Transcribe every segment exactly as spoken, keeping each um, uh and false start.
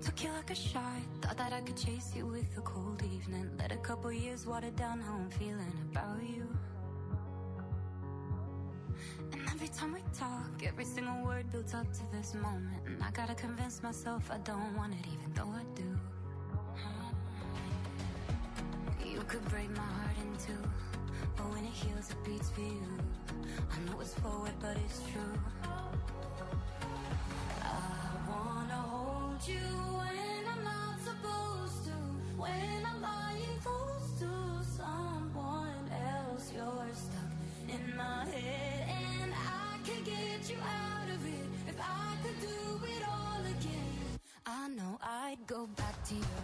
Took you like a shot, thought that I could chase you with a cold evening. Let a couple years water down how I'm feeling about you. And every time we talk, every single word builds up to this moment. And I gotta convince myself I don't want it, even though I do. You could break my heart in two, but when it heals, it beats for you. I know it's forward, but it's true. I wanna hold you when I'm not supposed to, when I'm lying close to someone else. You're stuck in my head, and I could get you out of it if I could do it all again. I know I'd go back to you.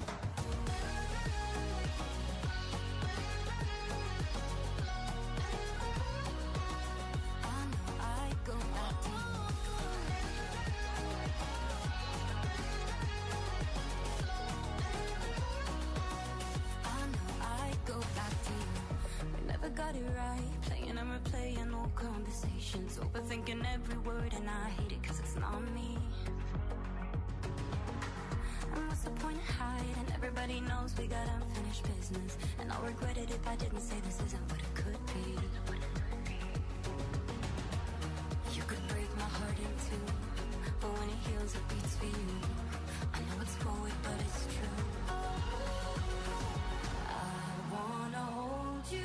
Got it right, playing and replaying old conversations, overthinking every word, and I hate it cause it's not me. And what's the point of hiding? Everybody knows we got unfinished business, and I'll regret it if I didn't say this isn't what it could be. You could break my heart in two, but when it heals it beats for you. I know it's forward but it's true. I wanna hold you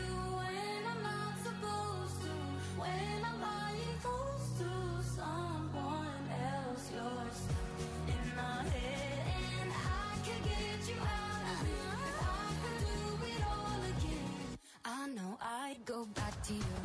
when I'm lying close to someone else. You're stuck in my head, and I could get you out of it if I could do it all again. I know I'd go back to you.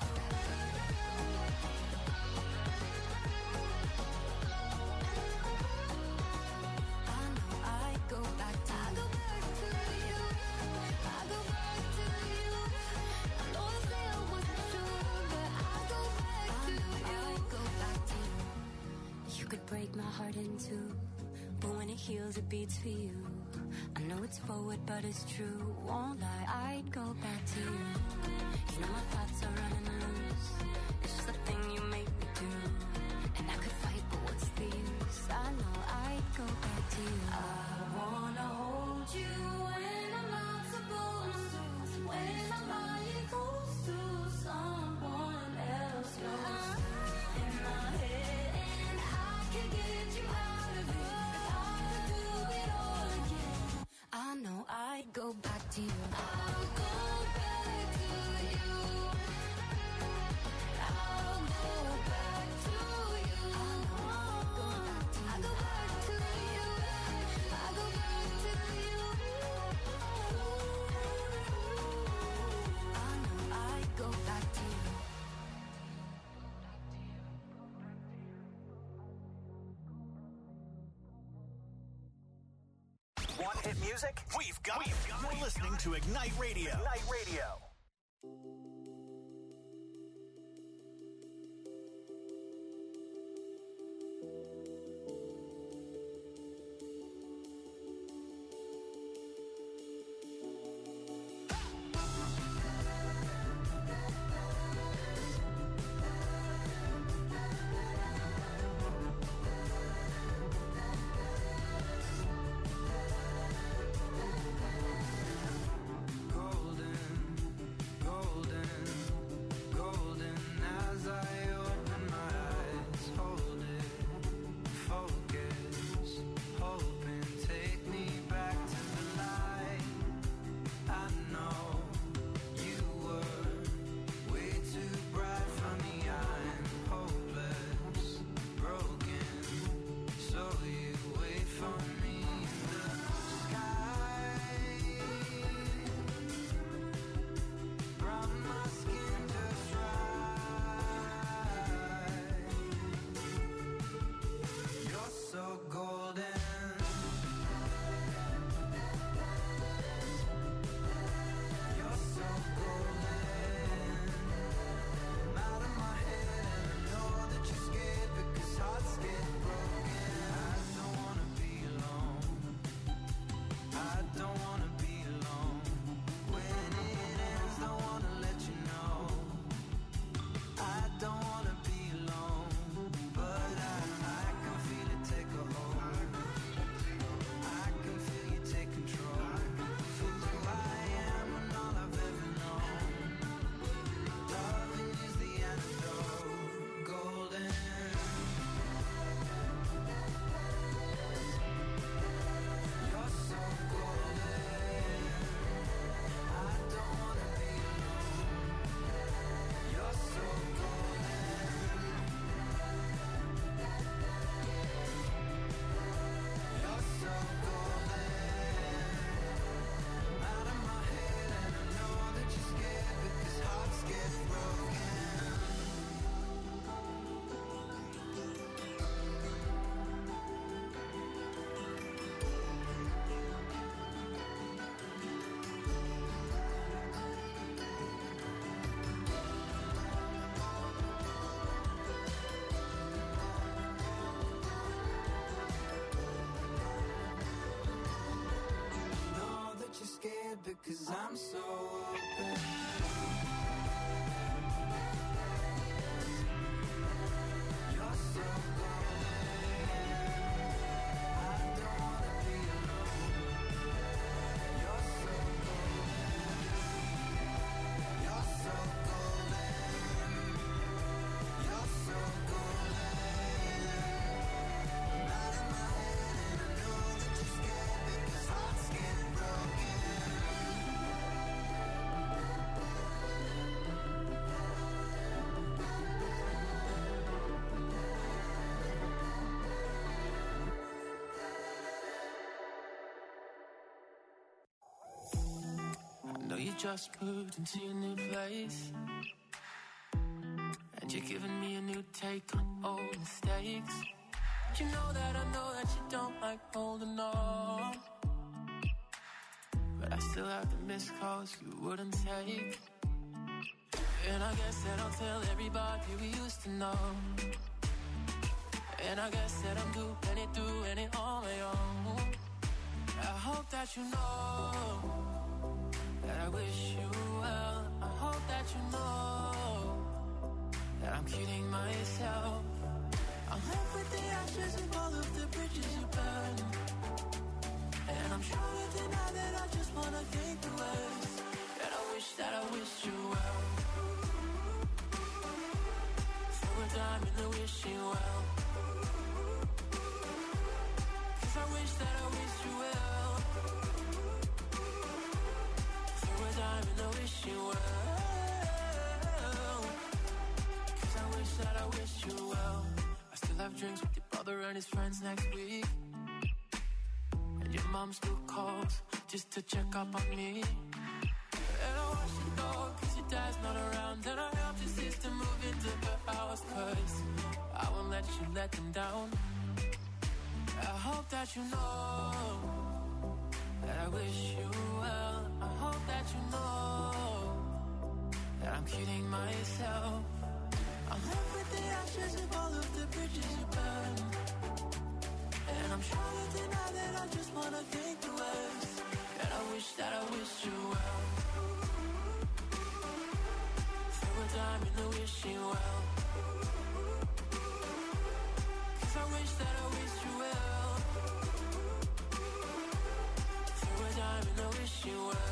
I know I'd go back to you. I go back to you. I go back to you. I know this deal wasn't true, but I go back to you. I go back to you. You could break my heart in two, but when it heals it beats for you. I know it's forward but it's true, won't lie, I'd go back to you. You know my thoughts are running loose, it's just the thing you make me do. And I could fight but what's the use, I know I'd go back to you. I wanna hold you when I'm not supposed to, when I'm lying close to someone else. You're stuck in my head, and I could get you out of it if I could do it all again. I know I'd go back to you. I'll go back to you. I'll go back to you. I know I'll go back to you. I'll go back to you. I'll go back to you. I know I'd go back to you. Want hit music? We've got it. You're listening to Ignite Radio. Ignite Radio. Golden, golden. because I'm so open. You're so You just moved into your new place, and you're giving me a new take on old mistakes. You know that I know that you don't like holding on, but I still have the missed calls you wouldn't take. And I guess that I'll tell everybody we used to know, and I guess that I'm doing it, doing it on my own. I hope that you know that I wish you well. I hope that you know that I'm kidding myself. I'm left with the ashes of all of the bridges you burned, and I'm sure you deny that I just wanna think the worst. And I wish that I wished you well. Throw a dime in the wishing well, 'cause I wish that I wished you well. Time in the wishing well, 'cause I wish that I wished you well. I still have drinks with your brother and his friends next week, and your mom still calls just to check up on me. And I watch you go 'cause your dad's not around, and I help your sister move into her house 'cause I won't let you let them down. I hope that you know that I wish you well. I hope that you know that I'm kidding myself. I'm left with the ashes of all of the bridges you burned, and I'm sure you deny that I just wanna think the worst. And I wish that I wished you well. Throw a dime in the wishing well, 'cause I wish that I wished you well. Throw a dime in the wishing well.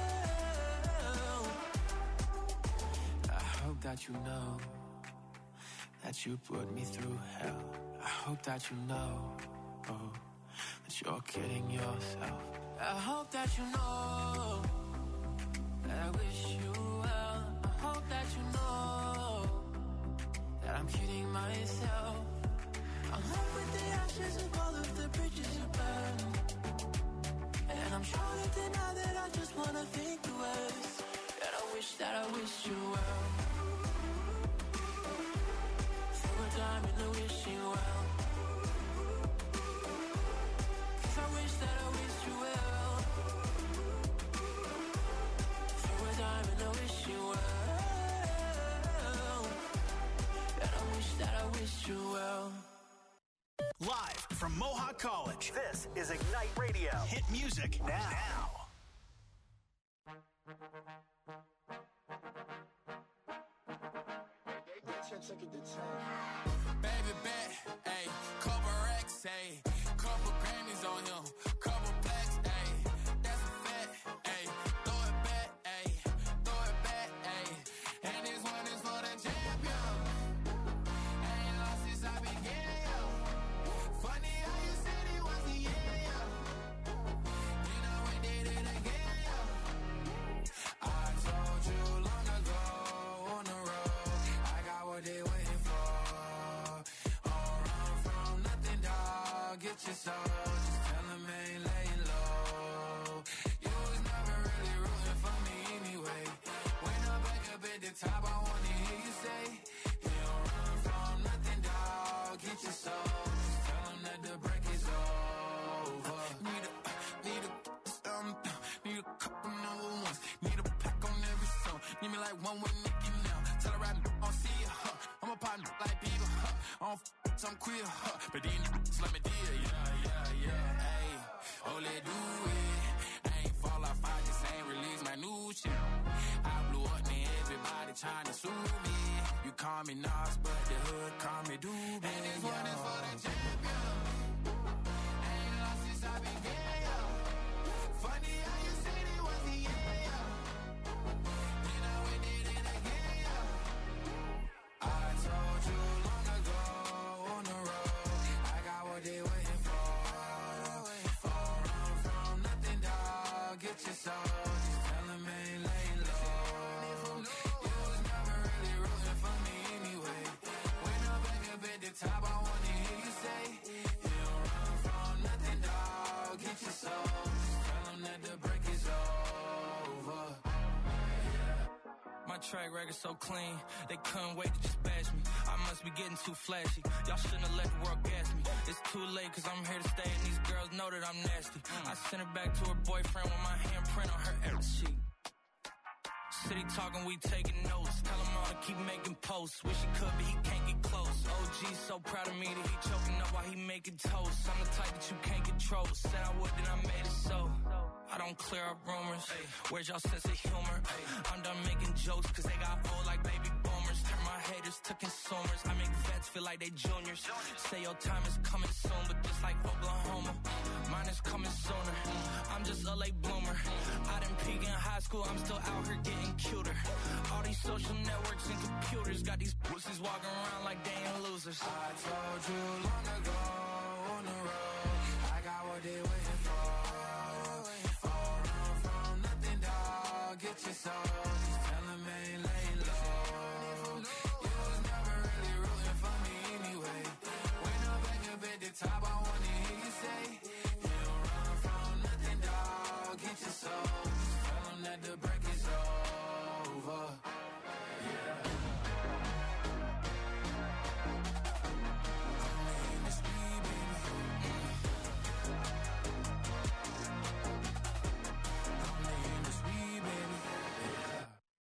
I hope that you know that you put me through hell. I hope that you know, oh, that you're kidding yourself. I hope that you know that I wish you well. I hope that you know that I'm kidding myself. I'm left with the ashes of all of the bridges you burned, and I'm sure you deny that I just wanna think the worst. And I wish that I wished you well. Throw a dime in the wishing well, 'cause I wish that I wished you well. Throw a dime in the wishing well, and I wish that I wished you well. Live from Mohawk College, this is Ignite Radio. Hit music now. now. Baby bet, ayy, couple racks, ayy, couple Grammys on him, couple blacks, ayy, that's a fact, ayy, throw it back, ayy, throw it back, ayy, and this one is for the champion. Ain't lost since I began, yo. Funny how you said it was the end, yo. Then I went did it again, yo. I told you long ago on the road, I got what they waiting for. Don't run from nothing, dog. Get your soul. Just tell them ain't laying low. You was never really rooting for me anyway. When I'm back up at the top, I wanna hear you say, you don't run from nothing, dog. Get your soul. Just tell them that the break is over. Need a, need a, um, need a couple number ones. Need a pack on every song. Need me like one with Nicki now. Tell her I don't see it, huh? I'm a partner like Bieber, huh? I don't f*** some queer, huh? But these n***s let me deal, yeah, yeah, yeah. Ayy, oh, let do it. I ain't fall off, I just ain't trying to sue me. You call me Nas, but the hood call me Doobie. And this one is for the champion. Ain't lost since I began, yo. Funny how you said it was the end, yo. Then I went it in again, yo. I told you long ago on the road, I got what they waiting for. All run from nothing, dog. Get your soul. Just tell them ain't laying low. You was never really rooting for me anyway. When I'm back up at the top, I wanna hear you say, you don't run from nothing, dog. Get your soul. Just tell them that the break is over. My track record so clean, they couldn't wait to just bash me. I must be getting too flashy. Y'all shouldn't have let the world gas me. It's too late cause I'm here to stay and these girls know that I'm nasty. I sent her back to her boyfriend with my handprint on her every sheet. City talking, we taking notes. Tell him all to keep making posts. Wish he could, but he can't get close. O G's so proud of me that he choking up while he making toast. I'm the type that you can't control. Said I would, then I made it so. I don't clear up rumors. Where's y'all sense of humor? I'm done making jokes cause they got old like baby boomers. Turn my haters to consumers. I make vets feel like they juniors. Say your time is coming soon, but just like Oklahoma, mine is coming sooner. I'm just a late bloomer. I didn't peak in high school, I'm still out here getting cuter. All these social networks and computers got these pussies walking around like they ain't losers. I told you long ago on the road, I got what they waiting for. All run from nothing, dog. Get your soul. Just tell them ain't laying low. You was never really rooting for me anyway. When I'm back up at the top, I wanna hear you say, you don't run from nothing, dog. Get your soul. Just tell them that the break is over. Yeah. Only in the speed, baby. Only in the speed, baby. Yeah.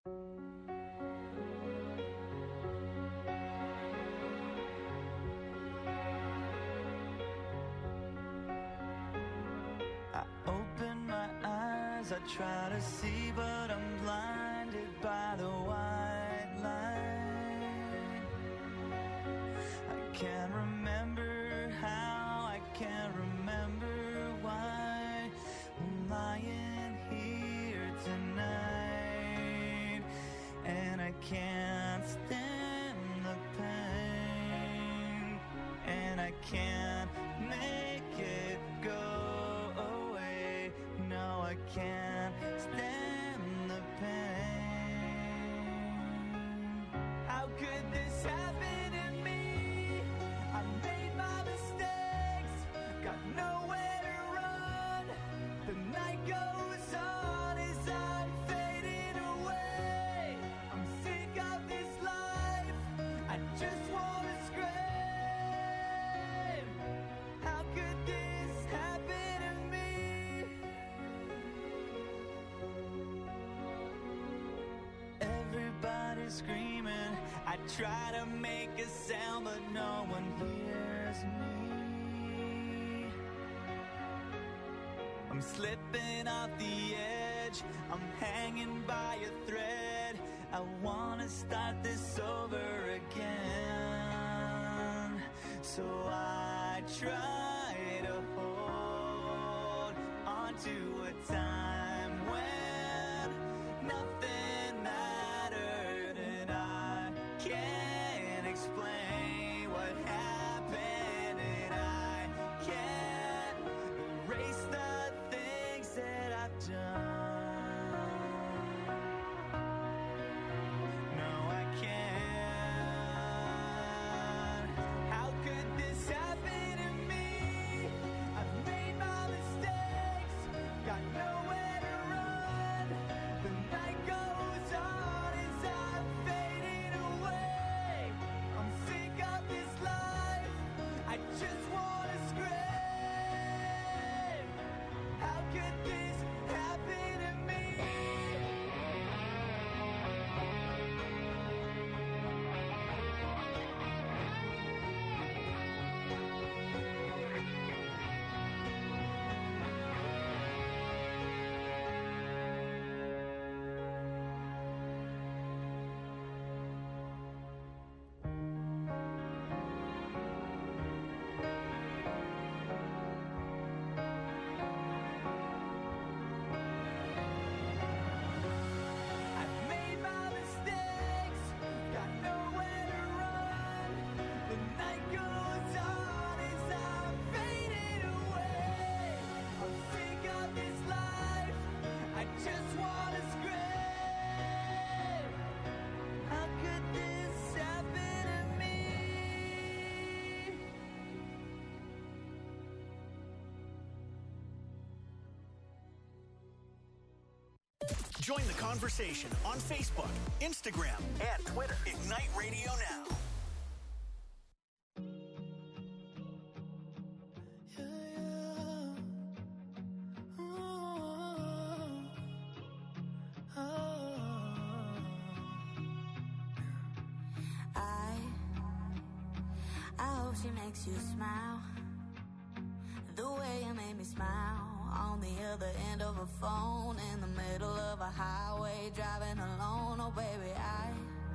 I open my eyes, I try to see, but I'm blinded by the white light. I can't remember how, I can't remember why I'm lying here tonight. And I can't stand the pain, and I can't make it go away. No, I can't stand the pain. How could this happen to me? I made my mistakes, got nowhere to run. The night goes on as I'm fading away. I'm sick of this life, I just wanna scream. How could this happen to me? Everybody's screaming, I try to make a sound, but no one hears me. I'm slipping off the edge, I'm hanging by a thread. I wanna start this over again. So I try to hold on to a time when nothing mattered, and I can't explain what happened, and I can't erase the things that I've done. No, I can't. How could this happen to me? I've made my mistakes, got nowhere Join the conversation on Facebook, Instagram, and Twitter. Ignite Radio Now. She makes you smile the way you made me smile on the other end of a phone in the middle of a highway driving alone. Oh baby, I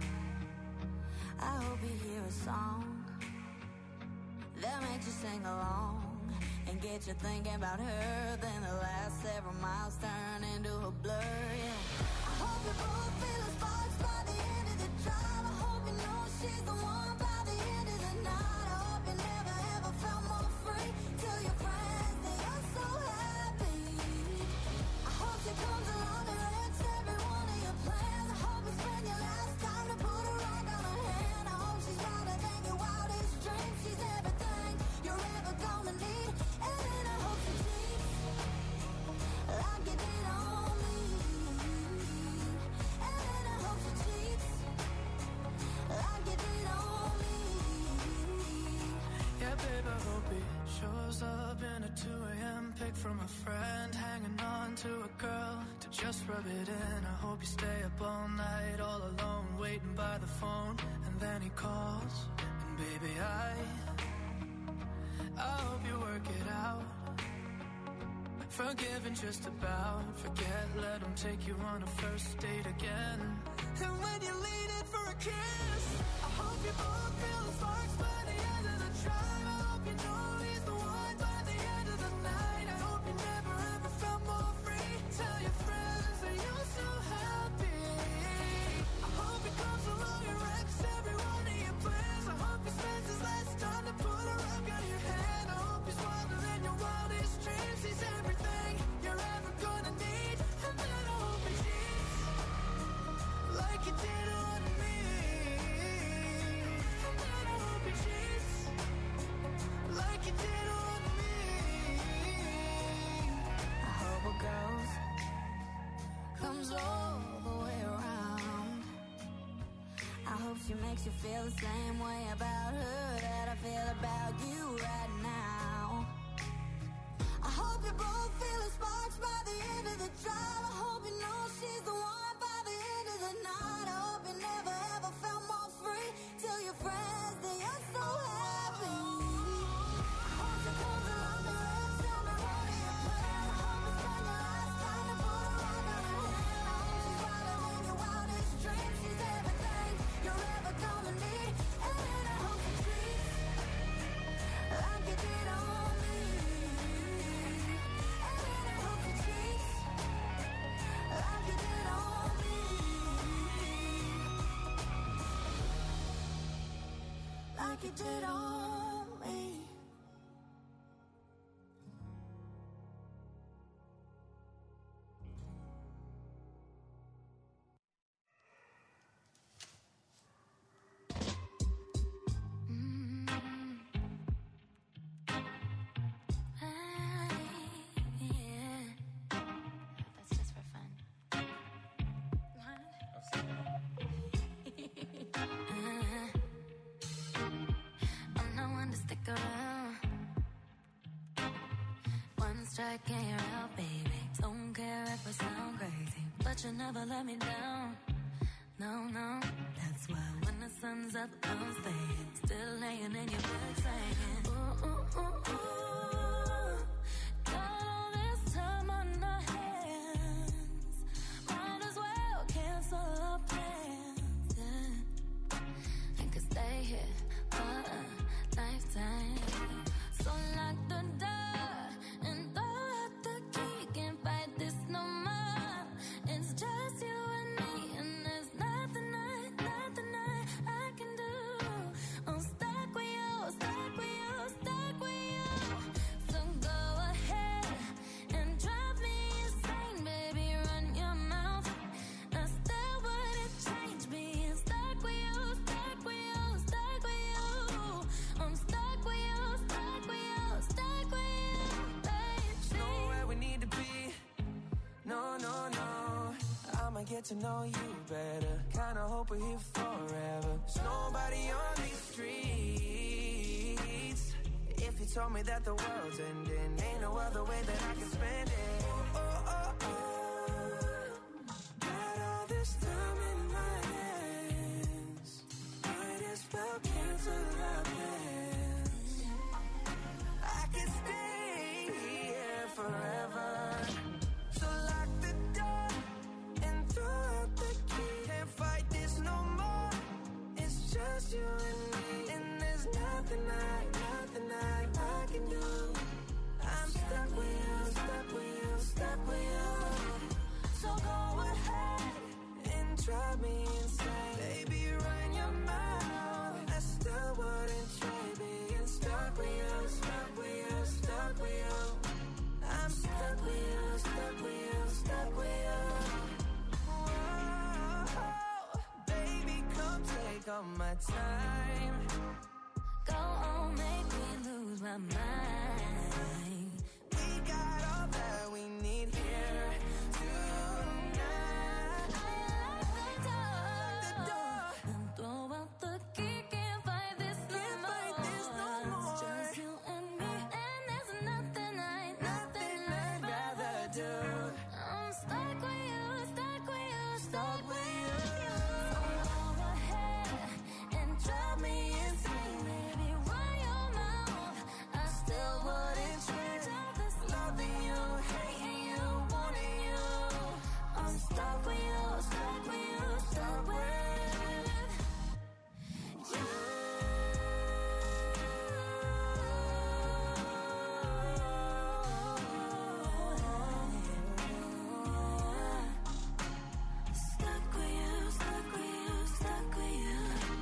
I hope you hear a song that makes you sing along and get you thinking about her. Then the last several miles turn into a blur. Yeah. I hope you both feel the sparks by the end of the drive. I hope you know she's the one by the end of the night. You never ever felt more free. Tell your friends that you're so happy. I hope she comes along and wrecks every one of your plans. I hope you spend your last time to put a rock on her hand. I hope she's wilder than your wildest dreams. She's everything you're ever gonna need. And then I hope she cheats like you did on me. And then I hope she cheats like you did on me. Yeah, babe, I hope he shows up in a two a.m. pic from a friend, hanging on to a girl to just rub it in. I hope you stay up all night, all alone, waiting by the phone, and then he calls. And baby, I, I hope you work it out. Forgiven just about, forget, let him take you on a first date again. And when you lean in for a kiss, I hope you both feel the sparks by the end of the drive. I hope you know he's the one by the end of the night. I hope you never ever felt more free. Tell your friends that you're so happy. I hope he comes along and wrecks every one of your plans. I hope he spends his last time to put a rock on your hand. I hope he's wilder than your wildest dreams. He's everything you're ever gonna need. And then I hope he cheats like you did on me. And then I hope he cheats like you did on me. I hope a ghost comes all the way around. I hope she makes you feel the same way about her that I feel about you right now. I hope you both feel the sparks by the end of the drive. I hope you know she's the one by the end of the night. I hope you never ever felt more free. Tell your friends that you're so happy. I hope she comes along and wrecks every one of your plans. I hope you spend your last time to put a rock on her hand. I hope she's wilder than your wildest dreams. She's everything you're ever gonna need. And then I hope she treats like you did on me. And then I hope she treats like you did on me. Like you did on me. That's just for fun. I'm not one to stick around. One strike and you're out, baby. Don't care if I sound crazy, but you never let me down. No, no, that's why when the sun's up, I'm staying. Still laying in your bed saying, ooh, ooh, ooh, ooh. Got all this time on our hands. Might as well cancel our plans. Yeah. And could stay here for a lifetime. So lock the door and throw out the key. Can't fight this no more. It's just you and me, and there's nothing I, nothing I, I can do. I'm stuck with you, stuck with you, stuck with you. So go ahead and drive me insane, baby. Run your mouth. I still wouldn't change being stuck with you, stuck with you, stuck with you. I'm stuck with you, stuck with you, stuck with you, baby. Nowhere we need to be. No, no, no. get to know you better. Kinda hope we're here forever. There's nobody on these streets. If you told me that the world's ending, ain't no other way that I can spend it. Oh, oh, oh, oh. Got all this time in my hands. Might as well cancel our plans. I could stay here forever. So lock the door and throw out the key. Can't fight this no more. It's just you and me. And there's nothing I, nothing I, I can do. I'm stuck with you, stuck with you, stuck with you. So go ahead and drive me insane. Baby, run your mouth. I still wouldn't trade being stuck with you, stuck with you, stuck with you. I'm stuck with you, stuck with you, stuck with you. Whoa, baby, come take all my time. Go on, make me lose my mind. We got all that we need here tonight. Lock the door and throw out the key. Can't fight this no Can't more. fight this no more. It's just you and me, and there's nothing I, nothing I'd rather do. I'm stuck with you, stuck with you, stuck with you. So go ahead and drive me insane, baby. Run your mouth. I still wouldn't change all this loving you, hating you, wanting you. I'm stuck with you, stuck with you, stuck with you. Stuck with you, stuck with you, stuck with you.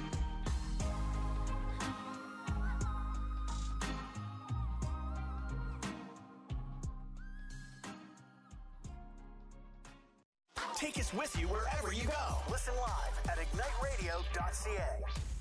Take us with you wherever you go. Listen live at ignite radio dot c a.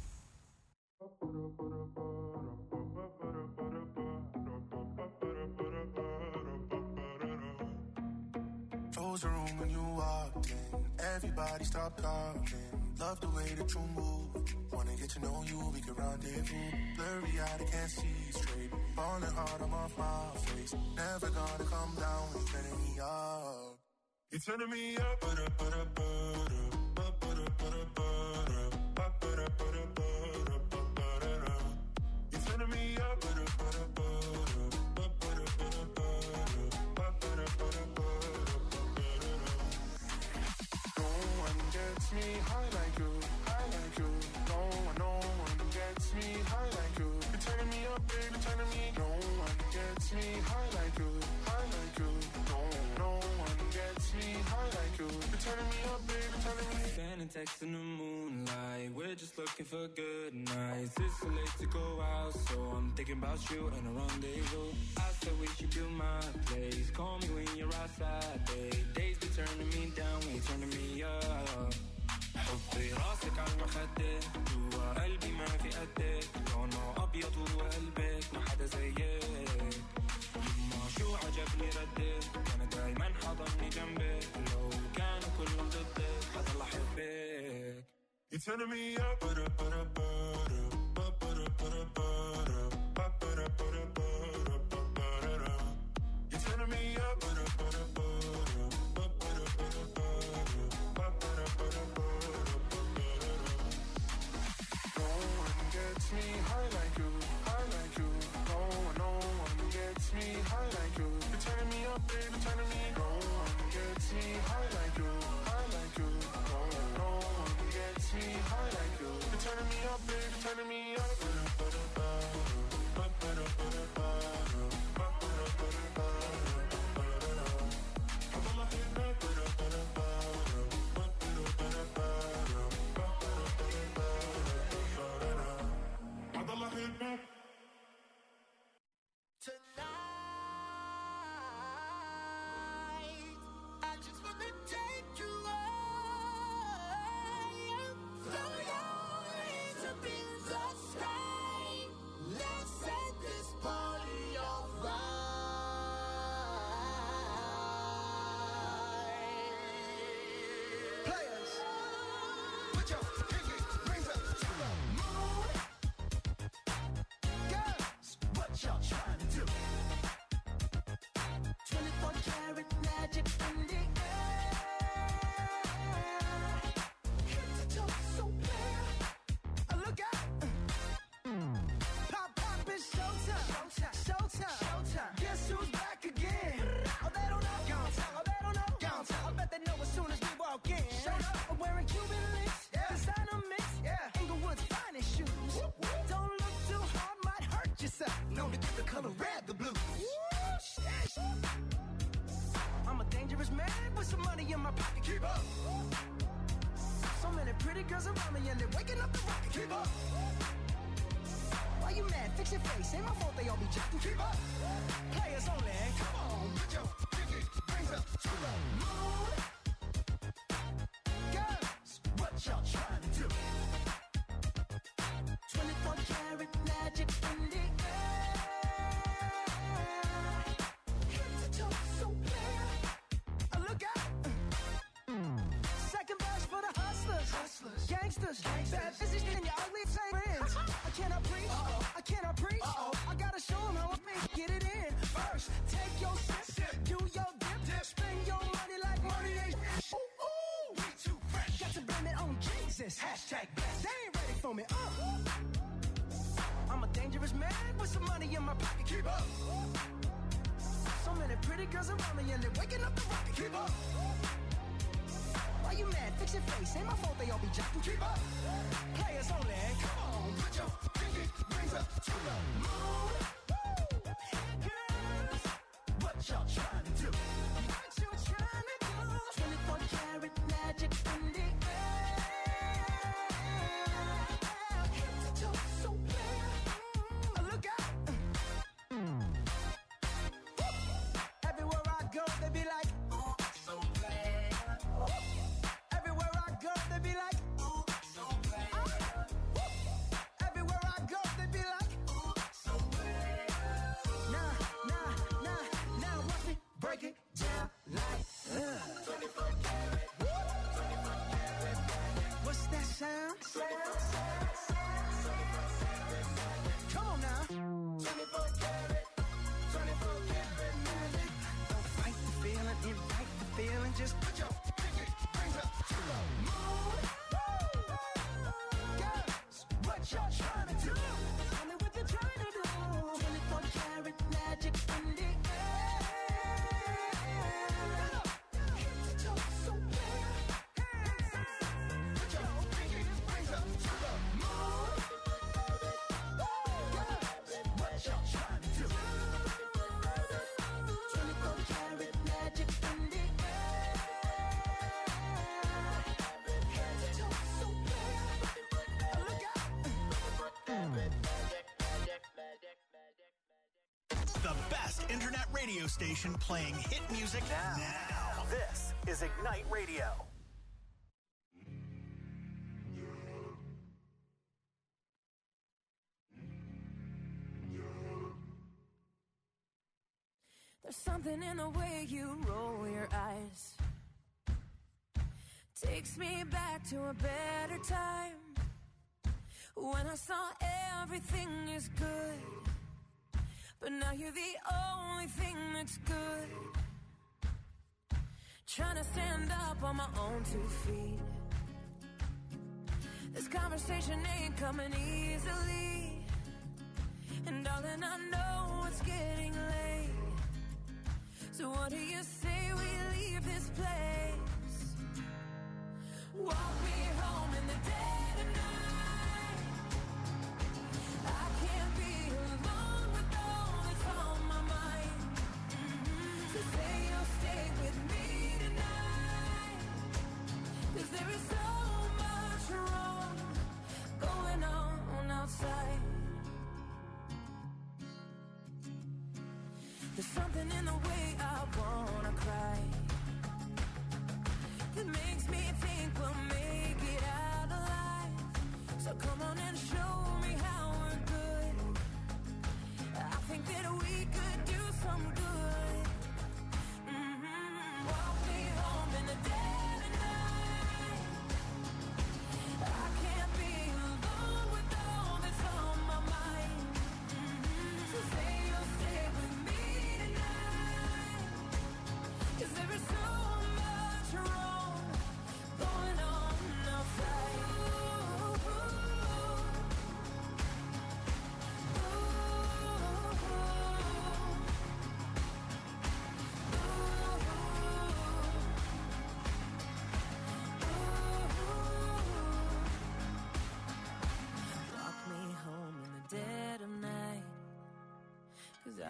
Close the room when you walked in. Everybody stop talking. Love the way that you move. Wanna get to know you, we can rendezvous. Blurry eyed, I can't see straight. Falling hard, I'm off my face. Never gonna come down when you're turning me up. You're turning me up, but up, but up, but up, but up, but up, but up, but up, but up, but up, but up. You're turning me up, but up, but up, but up, but up, but up, but up, but up, but up, but up. No one gets me high like you, high like you. No one, no one gets me high like you. You're turning me up, baby, turning me. No one gets me high like you, high like you. No, no one gets me high like you. You're turning me up, baby, turning me. Sending texts in the moonlight. We're just looking for good nights. It's too late to go out, so I'm thinking about you and a rendezvous. I said we should do my place. Call me when you're outside, babe. Days be turning me down, when you're turning me up. حطي راسك على المخدة جوا قلبي ما في قدك لونه أبيض وقلبك ما حدا زيك يما شو عجبني ردك أنا دايما حضني جنبك لو كانوا كلهم ضدك حضل أحبك. You're turning me up, but up, but up, but up, but up, but up, but up, but up, but up, but up, but up. You're turning me up, but up, but up, but up, but up, but up, but up, but up, but up. No one gets me high like you, high like you. No one, no one gets me high like you. You're turning me up, baby, turning me. No one gets me high like you, high like you. No, no one gets me high like you. You're turning me up, baby, turning me up. Ba-da-ba-da-ba, ba-ba-da-ba-da-ba. put your pinky rings up to the moon. Girls, what y'all trying to do? twenty-four karat magic in the air. Head to toe, so clear. Uh, look out. Pop, pop, it's showtime. Showtime. Showtime. Showtime. Guess who's back again? Oh, they don't know. Gone tell. Oh, they don't know. Gone tell. I bet they know as soon as we walk in. Show up. I'm wearing Cuban links. Yeah. Designer mix. Yeah. Inglewood's finest shoes. Whoop, whoop. Don't look too hard, might hurt yourself. Known to give the color red the blues. I'm a dangerous man with some money in my pocket. Keep up. So many pretty girls around me and they're waking up the rocket. Keep up. Why you mad? Fix your face. Ain't my fault they all be jacking. Keep up. Players only. Come on, put your pinky rings up to the moon. Girls, what y'all trying to do? twenty-four karat magic in the air. Head to toe, so clear. Uh, look out. Second verse for the hustlers. Hustlers. Gangsters. Gangsters. Bad business and your ugly friends. I cannot preach. Uh-oh. I cannot preach. Uh-oh. I gotta show them how I make get it in. First, take your sip. sip. Do your dip. dip. Spend your money like money ain't shit. Ooh, ooh. We too fresh. Got to blame it on Jesus. Hashtag blessed. They ain't ready for me. Uh. I'm a dangerous man with some money in my pocket. Keep up. So many pretty girls around me and they're waking up the rocket. Keep up. Why you mad? Fix your face. Ain't my fault they all be jacking. Keep up. Players only. Come on, put your pinky rings up to the moon. Girls, what y'all trying to do? What you trying to do? twenty-four karat magic in the air. Head to toe, so clear. Uh, look out. Everywhere I go, they be like, ooh, so bad. Everywhere I go, they be like, ooh, so bad. Everywhere I go, they be like, ooh, so bad. Nah, nah, nah, now watch me break it down like, uh. twenty-four karat, twenty-four karat. What's that sound? Come on now. twenty-four karat, twenty-four karat magic. Don't fight the feeling, invite the feeling. Just put your pinky rings up to the moon. Girls, what y'all trying to do? Tell me what you're trying to do. twenty-four karat magic in the air. Head to toe, so clear. Put your pinky rings up to the moon. Girls, what y'all trying to do? twenty-four karat magic in the air. Head to toe, so clear. Look out. The best internet radio station playing hit music now. now. This is Ignite Radio. There's something in the way you roll your eyes. Takes me back to a better time, when I saw everything is good. But now you're the only thing that's good. Trying to stand up on my own two feet. This conversation ain't coming easily, and darling, I know it's getting late. So what do you say we leave this place? Walk me home in the dead of night. I can't be alone with all that's on my mind. Mm-hmm. So say you'll stay with me tonight, 'cause there is so much wrong going on outside. There's something in the way I wanna cry that makes me think we'll make it out alive. So come on and show me how we're good. I think that we could do some good. Mm-hmm. Walk me home in the dead of night.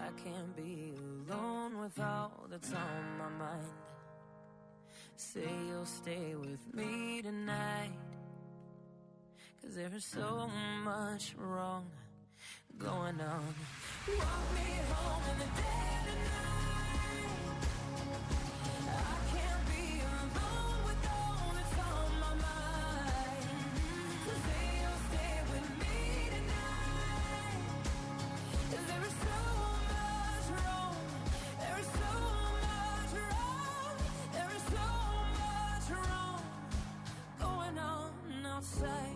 I can't be alone with all that's on my mind. Say you'll stay with me tonight, 'cause there's so much wrong going on. Walk me home in the dead of night. I can't be alone with all that's on my mind. So say you'll stay with me tonight, 'cause there is so much wrong. There is so much wrong. There is so much wrong going on outside.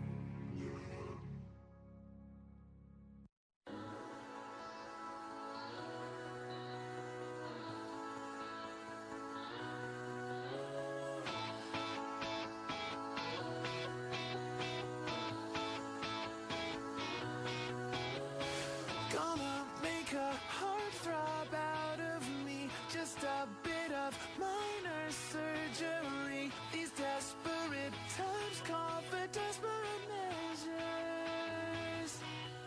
Gonna make a heart throb out of me. Just a bit of minor surgery. These desperate times call for desperate measures.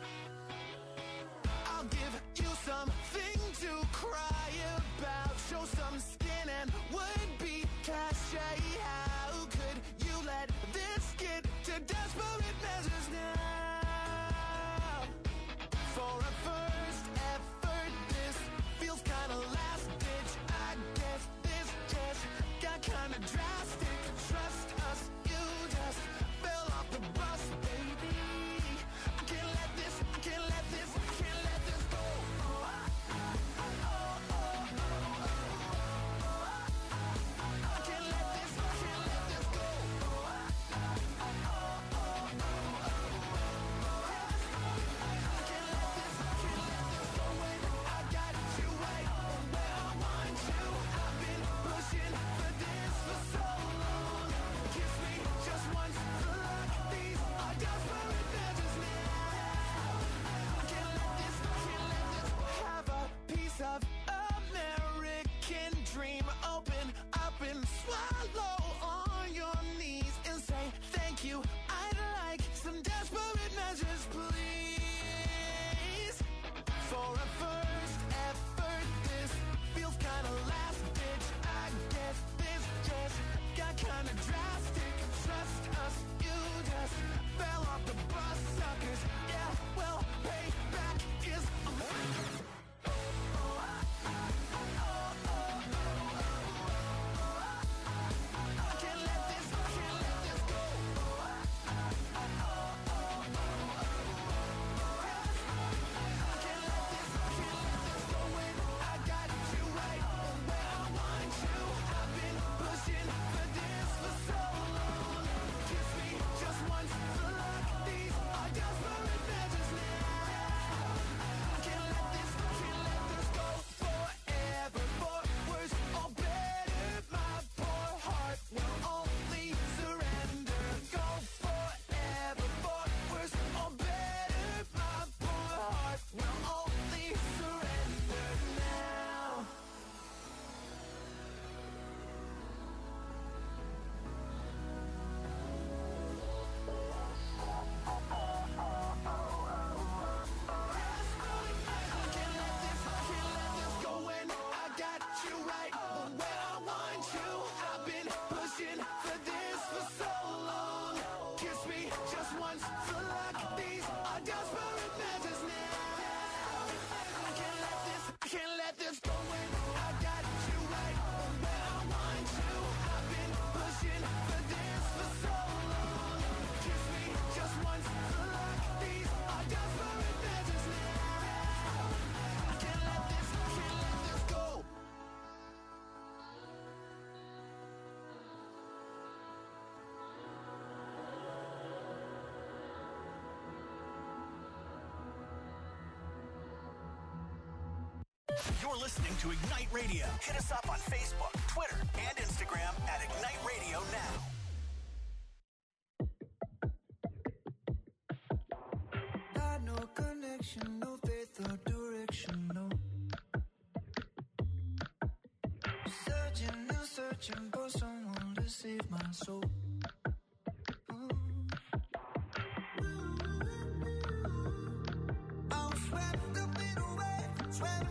I'll give you something to cry about. Show some skin and would be cachet. How could you let this get to desperate measures now? For a first effort, this feels kinda last ditch. I guess this just got kinda drastic. Trust us, you just fell off the bus, baby. I can't let this, I can't let this, I can't let this go. Oh, I, I, oh, oh, oh, oh. I can't let this, I can't let this go. Oh, I, I, oh, oh, oh, oh. I can't let this, I can't let this go when I got you right where I want you. I've been pushing for this for so long. Kiss me just once for luck. These are desperate measures now. I can't let this, I can't let this. Have a piece of American dream. Open up and swallow on your knees and say thank you. I'd like some desperate measures, please. For a first effort, this feels kinda last ditch. I guess this just got kinda drastic. Trust us, you just fell off the bus, suckers. Yeah, well, payback is a I can't let this, I can't let this go. I can't let this, I can't let this go when I got you right where I want you. I've been pushing for this for so long. Kiss me just once for luck. These are desperate measures now. I can't let this, I can't let this go forever. For worse or better, my poor heart will only surrender. Go forever. For worse or better, my poor heart will only surrender now. I can't let this, I can't let this go when I got you right where I want you. I've been pushing for this for so long. Kiss me just once for luck. These are desperate measures now. I can't let this, I can't let this go when I got you right where I want you. I've been pushing for this for so long. Kiss me just once for luck. These are desperate measures now. I can't let this, I can't let this go. You're listening to Ignite Radio. Hit us up on Facebook, Twitter, and Instagram at Ignite Radio Now. Got no connection, no faith or direction, no. Searching and searching for someone to save my soul. Ooh. I was swept up in a wave, swept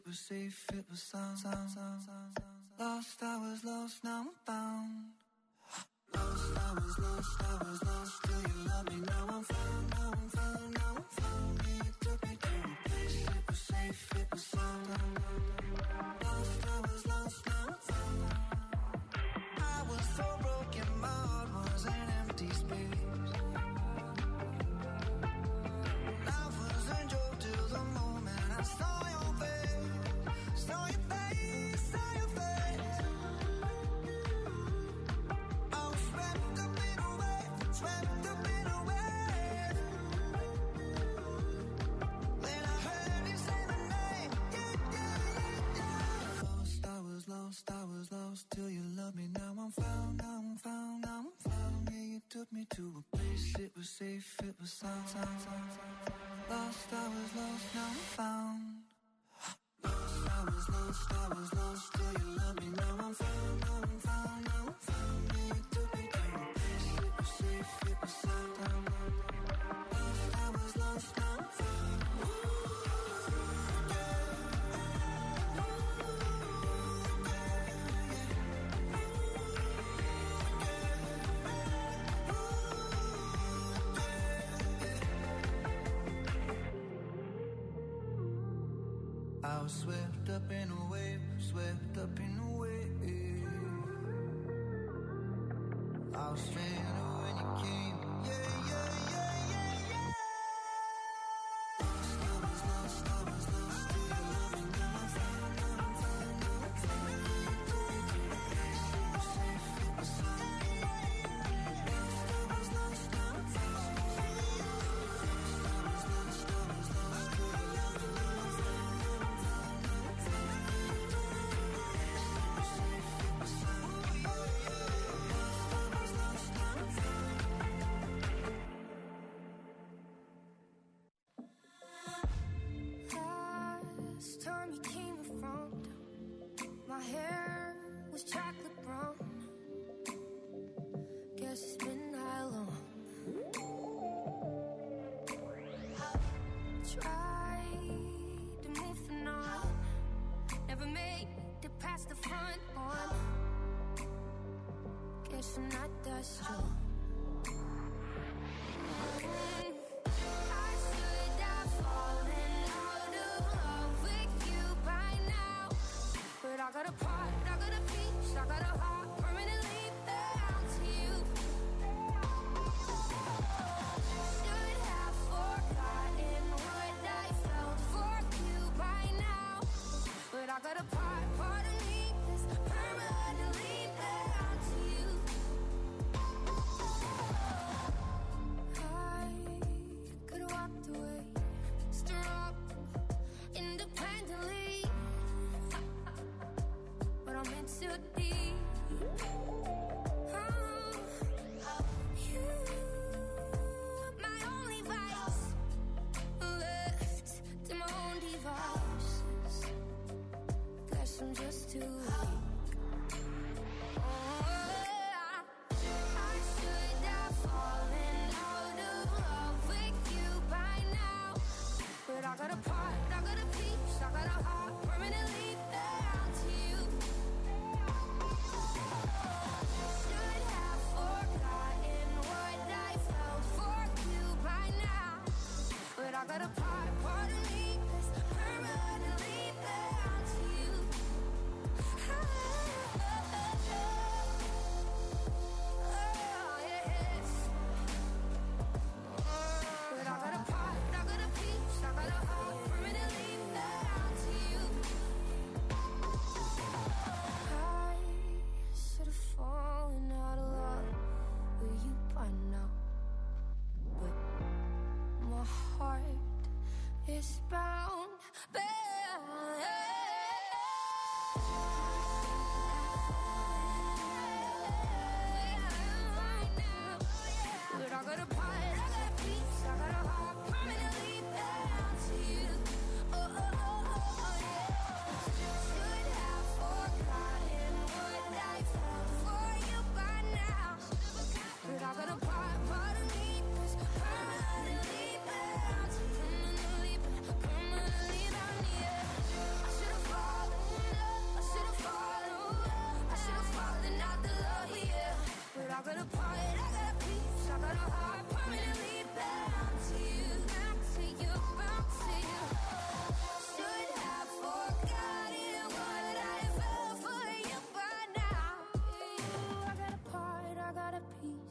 was safe, it was sound, sound, sound, sound, sound. Lost, I was lost, now I'm found. Lost, I was lost, I was lost. Do you love me? Now I'm found, now I'm found, now I'm found. Yeah, you took me to a place, it was safe, it was sound. Lost, I was lost, now I'm found. I was so broken, my heart was an empty space. Life was a joke till the moment I saw your face, saw your face, saw your face. I was swept up in a wave, swept up in a wave. Then I heard you say my name, yeah, yeah, yeah, yeah. Lost, I was lost, I was lost till you loved me. Now I'm found, now I'm found, now I'm found. Yeah, you took me to a place, it was safe, it was sound, sound, sound, sound. Lost, I was lost, now I'm found. Lost, I was lost, I was lost till you loved me. Now I'm found, now I'm found, now I'm found. Yeah, you took me to a place, it was safe, it was sound, sound. Lost, I was lost, now I'm found. I was swept up in a wave, swept up in a wave. I was stranded when you came, yeah, yeah, yeah, yeah, yeah. Lost, I was lost, I was lost till you loved me. Now I'm found, now I'm found, now I'm found. You took me to a place, it was safe, it was sound. Lost, I was lost, now I'm found. Lost, I was lost, I was lost till you loved me. Now I'm found. Last time you came around, my hair was chocolate brown. Guess it's been that long. Tried to move on, never made it past the front one. Guess I'm not that strong. I should have fallen out of love with you by now, but I got a part, I got a piece, I got a heart permanently bound to you. Should have forgotten what I felt for you by now, but I got a part, part of me that's permanently bound to you.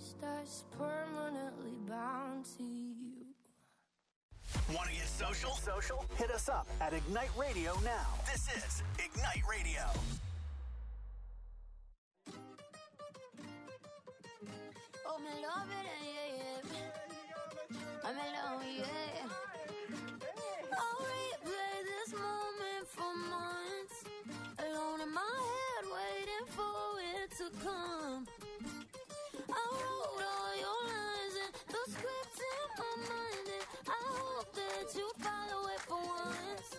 that's permanently bound to you. Want to get social? Social? Hit us up at Ignite Radio now. This is Ignite Radio. Oh, me love it, yeah, yeah. I'm alone, yeah. I'll replay this moment for months. Alone in my head, waiting for it to come. I wrote all your lines and the script in my mind, and I hope that you follow it for once.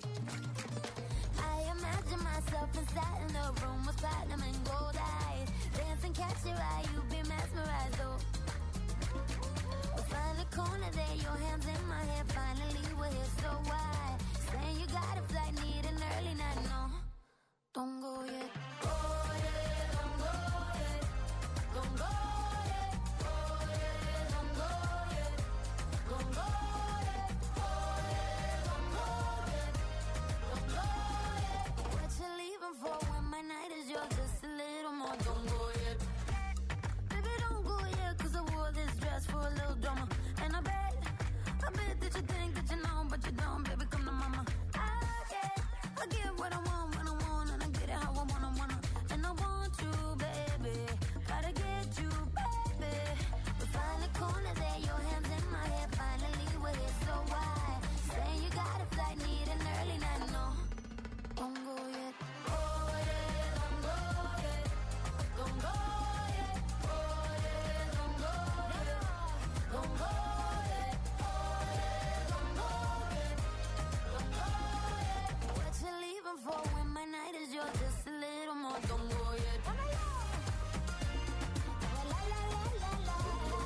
I imagine myself inside in the room with platinum and gold eyes. Dance and catch your eye, you be mesmerized, though. We'll find the corner there, your hands in my hair. Finally, we're here, so why? Saying you got a flight, need an early night, no. Don't go yet. Go yet, don't go yet. Don't go yet. Go yet, don't go yet. Don't go yet. Go yet, don't go yet. Don't go yet. What you leaving for when my night is yours? Just a little more. Don't go yet. Baby, don't go yet, 'cause I wore this dress for a little drama. And I bet, I bet that you think that you know, but you don't. Baby, come to mama. I get, I get what I want when I want, and I get it how I wanna, wanna. And I want you, baby. Gotta get you, baby. We find the corner there, your hands in my hair. Finally, we're here, so why? Saying you got a flight, need an early night, no. Don't go yet. Go yet, don't go yet. Don't go yet. Go yet, don't go yet. Don't go yet. Go yet, don't go yet. Don't go yet. What you leaving for when my night is yours? Just a little more. Don't go yet. La la la la la la.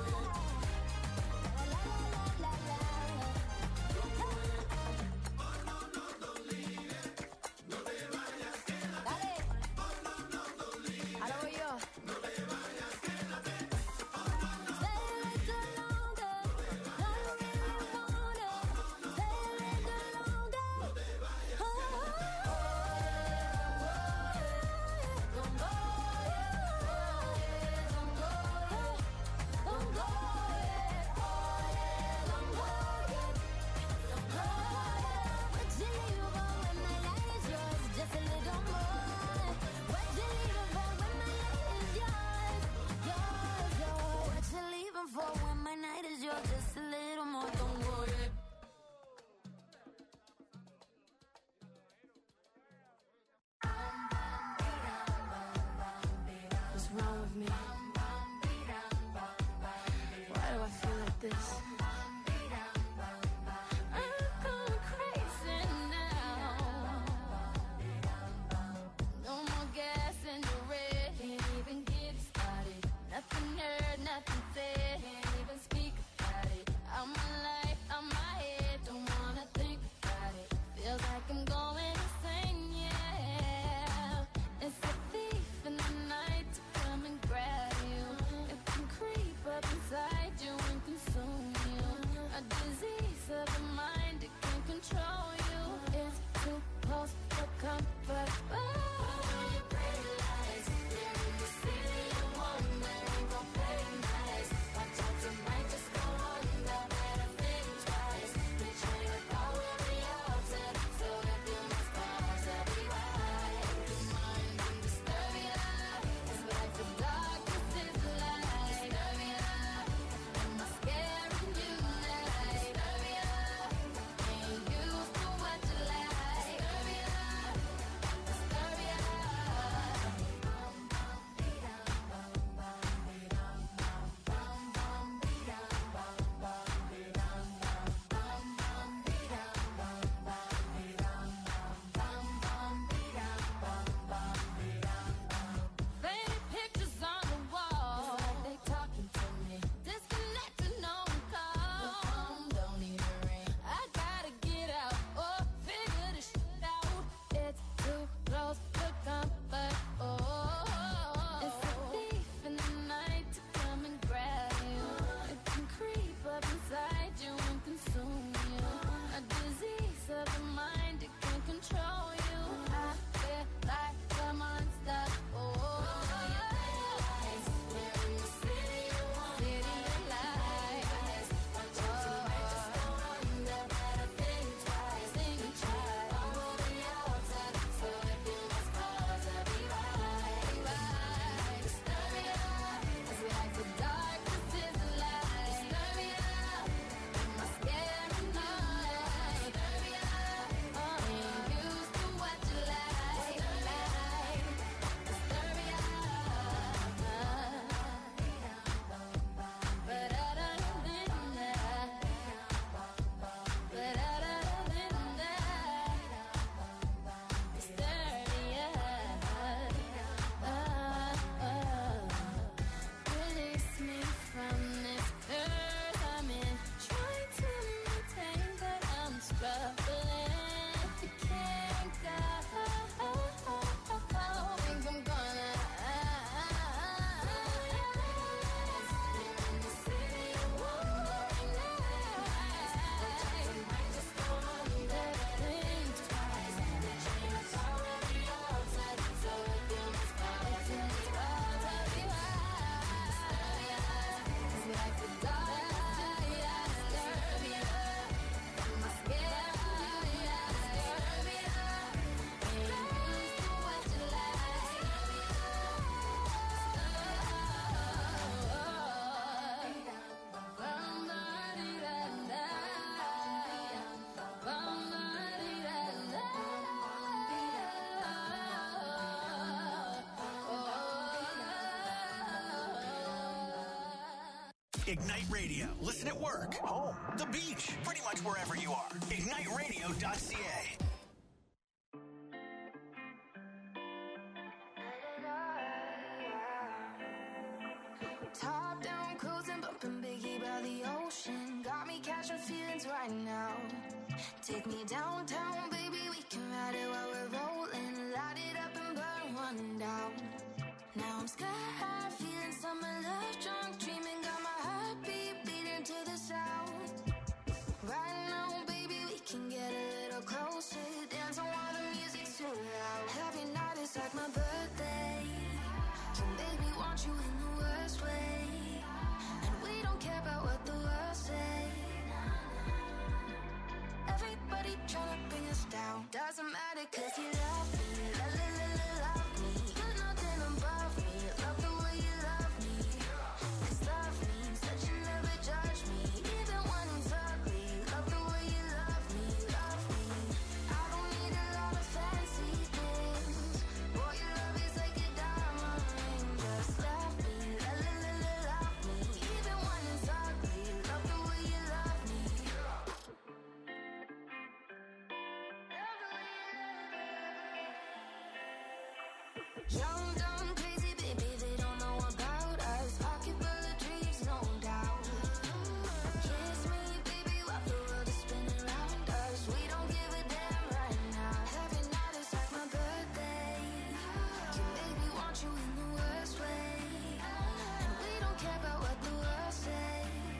La la la la la la. Dale. Ahora voy yo. Stay a little longer. No, you really want it. Stay a little longer. Oh, don't go yet. Don't go yet. Don't go yet. Don't go yet. Don't go yet. What you leaving for when my light is yours? Just a little more. What you leaving for when my light is yours? Yours, yours. What you leaving for when my night is yours? Just a little more. Don't go yet. What's wrong with me? Why do I feel like this? I'm going crazy now. No more gas in the red. Can't even get started. Nothing heard, nothing said. Can't even speak about it. I'm my life, I'm my head. Don't wanna think about it. Feels like I'm going insane, yeah. It's a thief in the night to come and grab you. It can creep up inside you and consume Ignite Radio. Listen at work, home, the beach, pretty much wherever you are. ignite radio dot c a. Top down, cruising, bumping Biggie by the ocean. Got me catching feelings right now. Take me downtown, baby, we can ride it while we're rolling. Light it up and burn one down. Now I'm sky high, feeling summer love, drunk, dreaming, got my heartbeat beating to the sound. Right now, baby, we can get a little closer. Dancing while the music's too loud. Every night is like my birthday. And baby, want you in the worst way. And we don't care about what the world say. Everybody tryna bring us down. Doesn't matter cause you love me. La la la la love me. You're nothing above me. Love the way you love me. Cause love means that you never judge me. Even when it's ugly. Love the way you love me. Love me. I don't need a lot of fancy things. Boy, your love is like a diamond ring. Just love me. La la la la love me. Even when it's ugly. Love the way you love me. Young, dumb, crazy, baby, they don't know about us. Pocket full of dreams, no doubt. Kiss me, baby, while the world is spinning around us. We don't give a damn right now. Every night is like my birthday. You make me want you in the worst way. And we don't care about what the world say.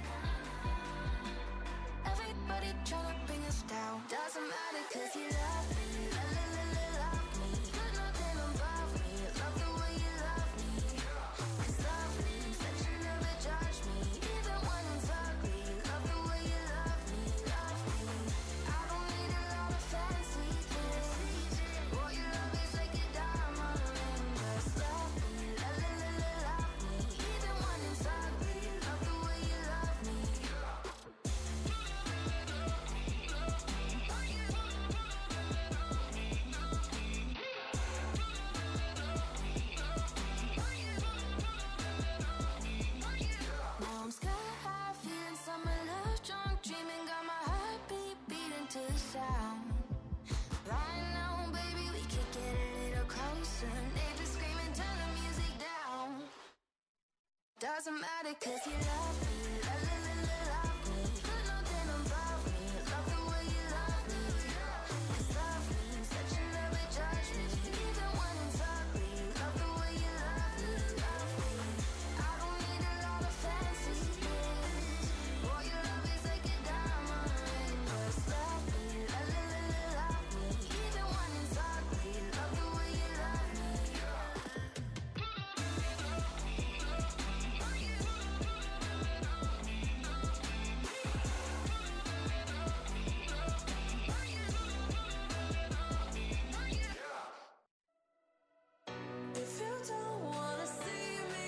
Everybody tryna bring us down. Doesn't matter cause you love me. La la la la love me. You're nothing above me. Love the way you love me. Cause love means that you never judge me. Even when it's ugly. Love the way you love me. Love me. I don't need a lot of fancy things. Boy, your love is like a diamond ring. Just love me. La la la la love me. Even when it's ugly. Love the way you love me. Now I'm sky high, feeling summer love, drunk, dreaming, got my heartbeat beating to the sound. Right now, baby, we could get a little closer. Neighbors screaming, turn the music down. Doesn't matter cause you love me. La la la la love me. You're nothing above me. Love the way you love me. Cause love means that you never judge me. Even when it's ugly. Love the way you love me. Love me. I don't need a lot of fancy things. Boy, your love is like a diamond ring. Just love me. La la la la love me. Even when it's ugly. Love the way you love me. If you don't wanna see me,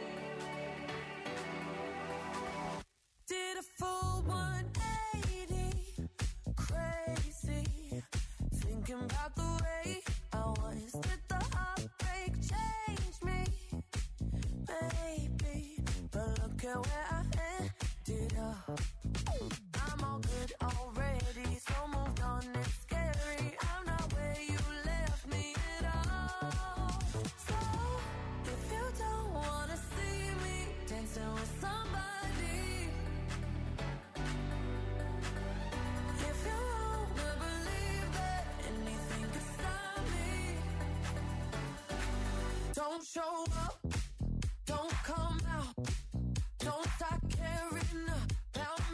did a full one eighty, crazy, thinking about the way I was. Did the heartbreak change me? Maybe, but look at where I ended up. I'm all good already, so moved on, it's scary. I'm not where you left me at all. So, if you don't wanna see me dancing with somebody, if you wanna believe that anything could stop me, don't show up, don't come out, don't start caring about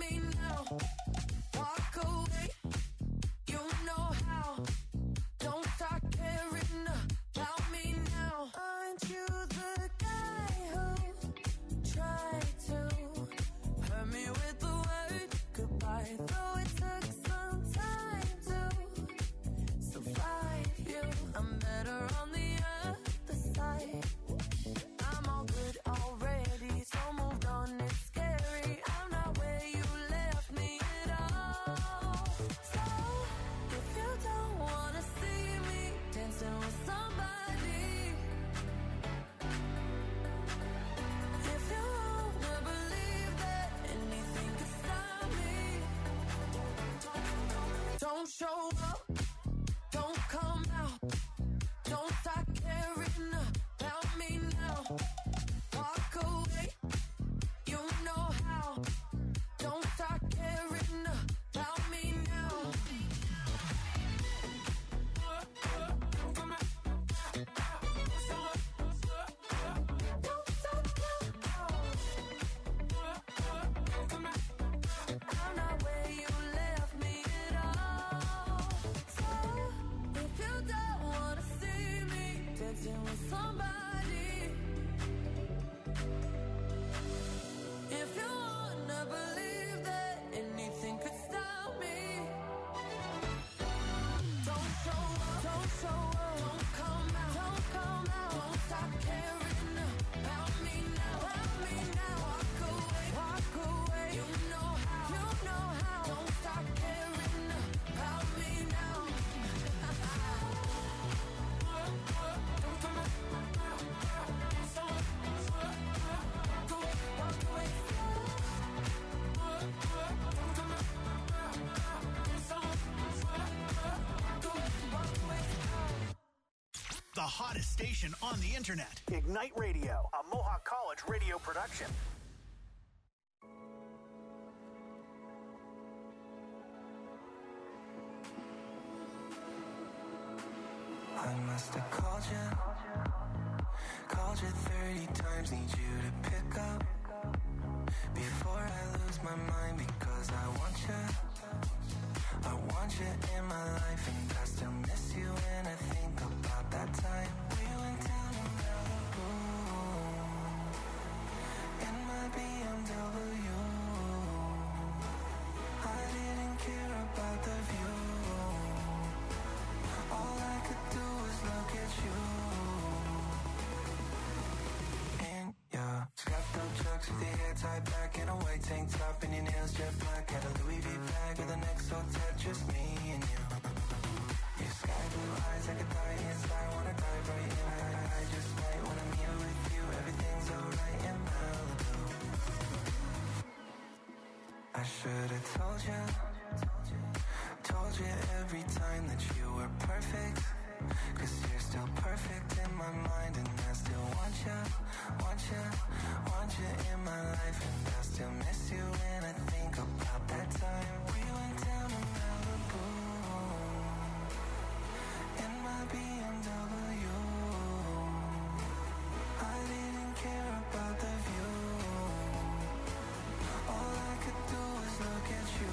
the hottest station on the internet. Ignite Radio, a Mohawk College radio production. I must have called you, called you thirty times, need you to pick up before I lose my mind, because I want you, I want you in my life, and I still miss you when I think about that time we went down to Malibu in my B M W. I didn't care about the view, all I could do was look at you. In your strapped up trucks with your hair tied back in a white tank top and your nails jet black. Had a Louis V bag with an X O tat, just me and you. Your sky blue eyes, I could die inside, wanna dive right in. I, I just might when I'm here with you, everything's alright in Malibu. I should've told you, told you every time that you were perfect, cause you're still perfect in my mind, and I still want you, want you, want you in my life, and I still miss you when I think about that time we went down to Malibu in my B M W. I didn't care about the view, all I could do was look at you.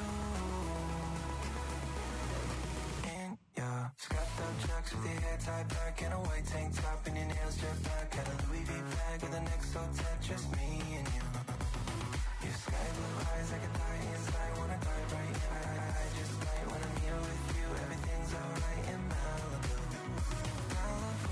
In your strapped up trucks with your hair tied back in a white tank top and your nails jet black. Had a Louis V bag with an X O tat, just me and you. Your sky blue eyes, I could die inside, wanna dive right in. I, I just might when I'm here with you, everything's alright in Malibu. Malibu.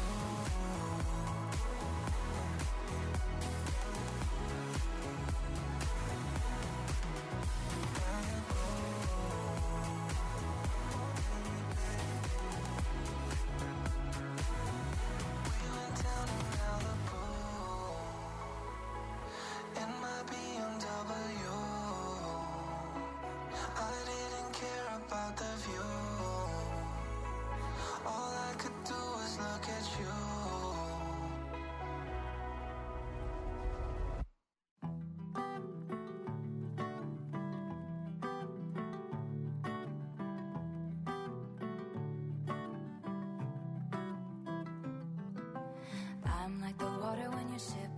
I'm like the water when you're sipping